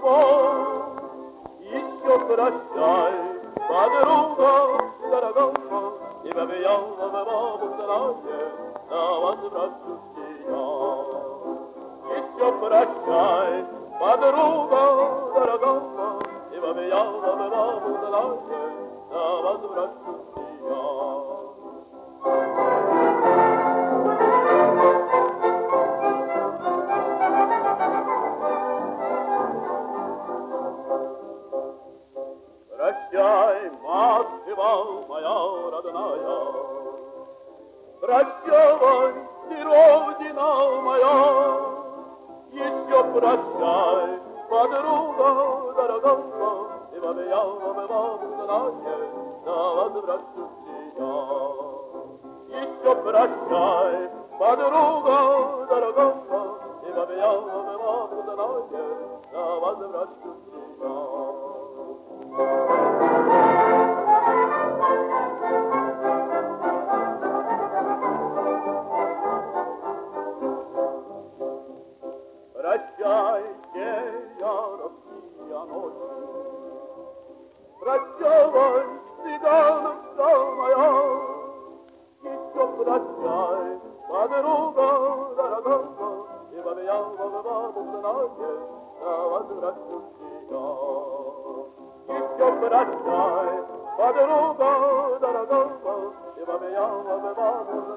любовь. Еще прощай, подруга дорогая, тебя белого узнаете, на возвращусь я. Еще прощай, подруга дорогая, тебя белого узнаете, на возвращусь я. Прощай, Москва моя родная, прощай, ты родина моя, еще прощай, подруга дорогая, и во меня знание, на возвращусь я. Еще прощай, подруга дорогая, и во меня знание, на возвращусь я. Прощайте, яркие ночи, прощавай, цыганка моя, еще прощай, подруга дорогая, и во меня знание, на возвращусь я. Еще прощай, подруга дорогая, и во меня